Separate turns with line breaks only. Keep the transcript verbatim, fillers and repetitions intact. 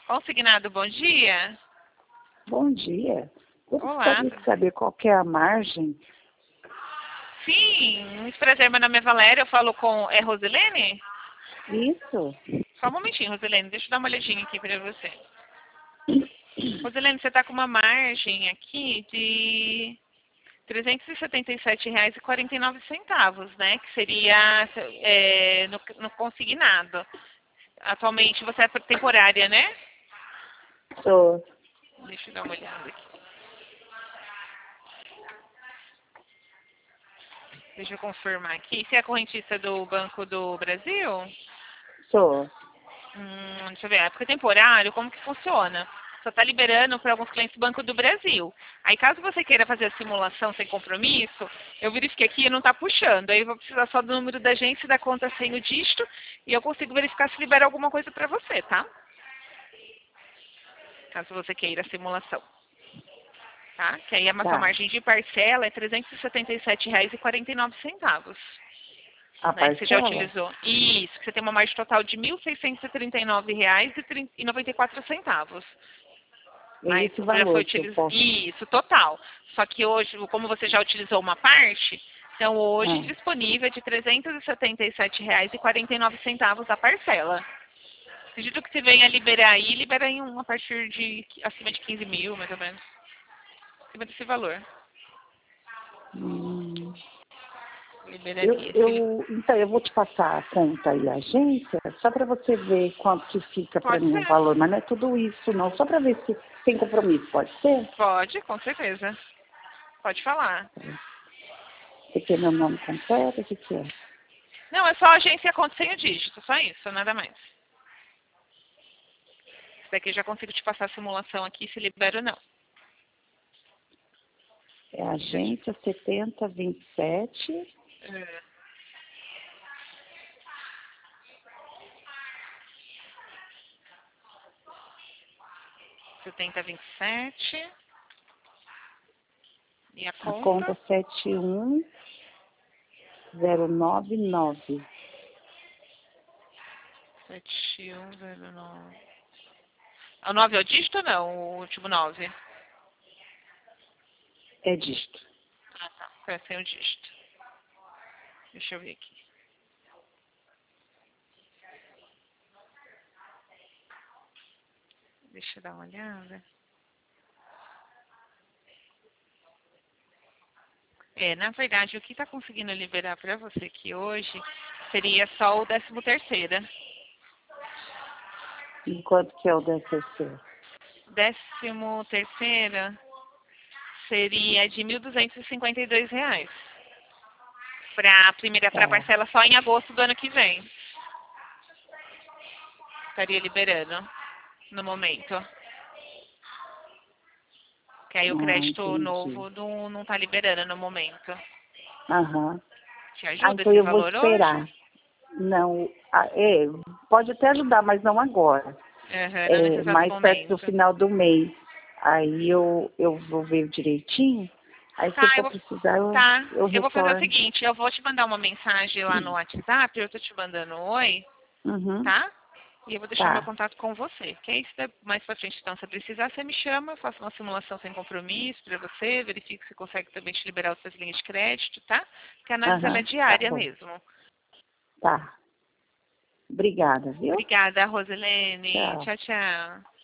Consignado, bom dia.
Bom dia. Eu
Olá.
gostaria de saber qual que é a margem.
Sim, muito prazer, meu nome é Valéria, eu falo com... É Rosilene?
Isso.
Só um momentinho, Rosilene, deixa eu dar uma olhadinha aqui para você. Rosilene, você está com uma margem aqui de trezentos e setenta e sete reais e quarenta e nove centavos, né? Que seria é, no, no consignado. Atualmente você é temporária, né?
Sou.
Deixa eu dar uma olhada aqui. Deixa eu confirmar aqui. Você é correntista do Banco do Brasil?
Sou.
Hum, deixa eu ver. A época temporário, como que funciona? Só está liberando para alguns clientes do Banco do Brasil. Aí, caso você queira fazer a simulação sem compromisso, eu verifiquei aqui e não está puxando. Aí, eu vou precisar só do número da agência, da conta sem o dígito, e eu consigo verificar se libera alguma coisa para você, tá? Caso você queira a simulação. Tá? Que aí a sua
Tá.
margem de parcela é trezentos e setenta e sete reais e quarenta e nove centavos.
A
Né, que você já
parcela?
utilizou. Isso, que você tem uma margem total de mil seiscentos e trinta e nove reais e noventa e quatro centavos.
É
Mas
esse
você já foi
valor que eu
utilizado.
posso.
Isso, total. Só que hoje, como você já utilizou uma parte, então hoje
Ah,
disponível é de trezentos e setenta e sete reais e quarenta e nove centavos a parcela. Acredito que você venha liberar aí, libera em um a partir de acima de quinze mil, mais ou menos. Acima desse valor.
hum, eu,
Liberaria. Se
eu, então, eu vou te passar a conta e a agência, só para você ver quanto que fica para
Pode
mim o
ser.
valor. Mas não é tudo isso, não. Só para ver se tem compromisso, pode ser?
Pode, com certeza. Pode falar.
Você quer meu nome completo? O que que é?
Não, é só a agência conta sem o dígito, só isso, nada mais. Isso daqui eu já consigo te passar a simulação aqui, se libera ou não.
É a agência setenta vinte e sete.
É. setenta, vinte e sete. E a
A conta
conta?
sete um zero nove nove.
sete um zero nove. O nove é o dígito ou não? O último nove?
É disto.
Ah, tá. É sem o dígito. Deixa eu ver aqui. Deixa eu dar uma olhada. É, na verdade, o que está conseguindo liberar para você aqui hoje seria só o décimo terceiro.
Enquanto que é o D C C?
Décimo terceiro seria de mil duzentos e cinquenta e dois reais. Para a primeira, para a
Tá.
parcela só em agosto do ano que vem. Estaria liberando no momento. Que aí o
Ah,
crédito
entendi.
novo não, não tá liberando no momento.
Aham.
Te
Ah,
ajuda
então
esse
eu vou
valor hoje?
esperar. Não, ah, é, pode até ajudar, mas não agora.
Uhum, não nesse
É,
exato
mais perto do
momento.
final do mês. Aí eu, eu vou ver direitinho. Aí se eu
Tá, eu
for
vou,
precisar, eu,
tá,
eu
eu vou fazer o
retorno.
seguinte, eu vou te mandar uma mensagem lá no WhatsApp, eu tô te mandando um oi,
Uhum.
tá? E eu vou deixar meu
Tá.
contato com você. Que aí, se mais pra frente, então, se precisar, você me chama, eu faço uma simulação sem compromisso pra você, verifico se consegue também te liberar outras linhas de crédito, tá? Porque a análise ela é
Aham. Tá
diária
bom.
mesmo.
Tá. Obrigada, viu?
Obrigada, Roselene.
Tchau.
Tchau, tchau.